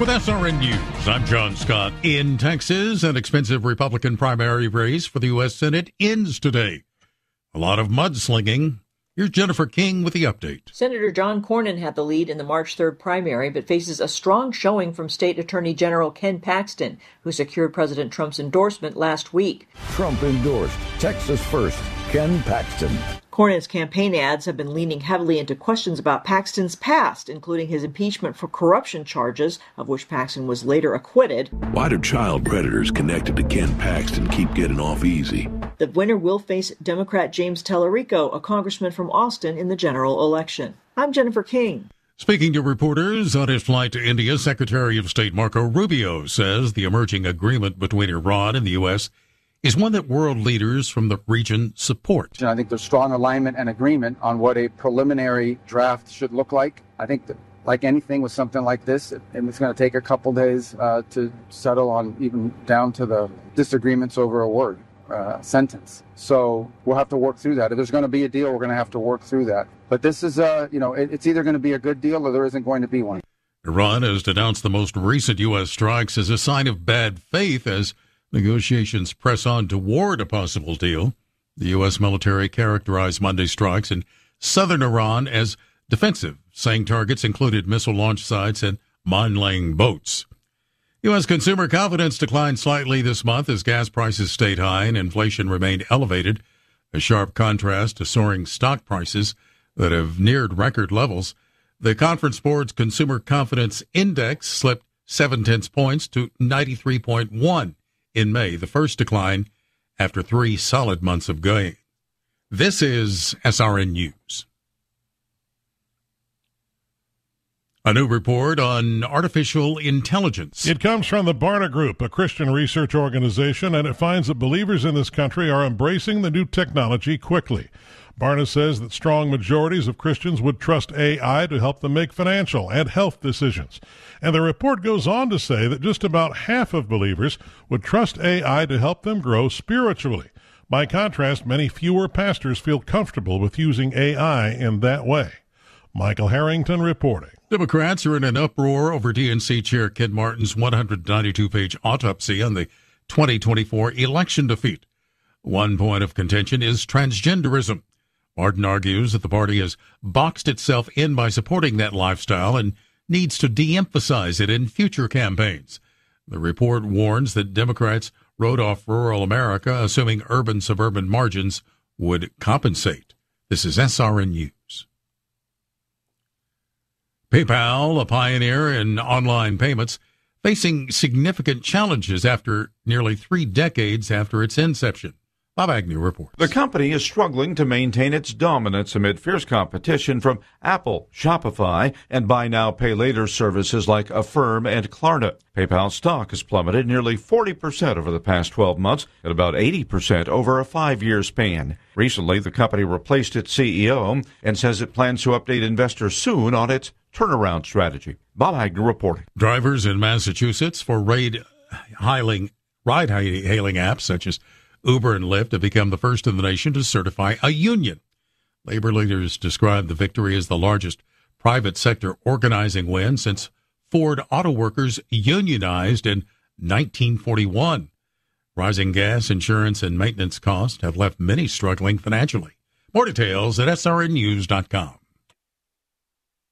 With SRN News, I'm John Scott. In Texas, an expensive Republican primary race for the U.S. Senate ends today. A lot of mudslinging. Here's Jennifer King with the update. Senator John Cornyn had the lead in the March 3rd primary, but faces a strong showing from State Attorney General Ken Paxton, who secured President Trump's endorsement last week. Trump endorsed Texas First, Ken Paxton. Cornyn's campaign ads have been leaning heavily into questions about Paxton's past, including his impeachment for corruption charges, of which Paxton was later acquitted. Why do child predators connected to Ken Paxton keep getting off easy? The winner will face Democrat James Tellerico, a congressman from Austin, in the general election. I'm Jennifer King. Speaking to reporters on his flight to India, Secretary of State Marco Rubio says the emerging agreement between Iran and the U.S. is one that world leaders from the region support. I think there's strong alignment and agreement on what a preliminary draft should look like. I think that, like anything with something like this, it's going to take a couple days to settle on, even down to the disagreements over a word, sentence. So we'll have to work through that. If there's going to be a deal, we're going to have to work through that. But this is, it's either going to be a good deal or there isn't going to be one. Iran has denounced the most recent U.S. strikes as a sign of bad faith as negotiations press on toward a possible deal. The U.S. military characterized Monday's strikes in southern Iran as defensive, saying targets included missile launch sites and mine-laying boats. U.S. consumer confidence declined slightly this month as gas prices stayed high and inflation remained elevated, a sharp contrast to soaring stock prices that have neared record levels. The Conference Board's Consumer Confidence Index slipped 0.7 points to 93.1 in May, the first decline after 3 solid months of gain. This is SRN News. A new report on artificial intelligence. It comes from the Barna Group, a Christian research organization, and it finds that believers in this country are embracing the new technology quickly. Barna says that strong majorities of Christians would trust AI to help them make financial and health decisions. And the report goes on to say that just about half of believers would trust AI to help them grow spiritually. By contrast, many fewer pastors feel comfortable with using AI in that way. Michael Harrington reporting. Democrats are in an uproar over DNC Chair Kid Martin's 192-page autopsy on the 2024 election defeat. One point of contention is transgenderism. Martin argues that the party has boxed itself in by supporting that lifestyle and needs to de-emphasize it in future campaigns. The report warns that Democrats wrote off rural America, assuming urban-suburban margins would compensate. This is SRN News. PayPal, a pioneer in online payments, facing significant challenges after nearly 3 decades after its inception. Bob Agnew reports. The company is struggling to maintain its dominance amid fierce competition from Apple, Shopify, and buy now, pay later services like Affirm and Klarna. PayPal stock has plummeted nearly 40% over the past 12 months and about 80% over a 5-year span. Recently, the company replaced its CEO and says it plans to update investors soon on its turnaround strategy. Bob Agnew reporting. Drivers in Massachusetts for ride-hailing apps such as Uber and Lyft have become the first in the nation to certify a union. Labor leaders describe the victory as the largest private sector organizing win since Ford Auto Workers unionized in 1941. Rising gas, insurance, and maintenance costs have left many struggling financially. More details at srnnews.com.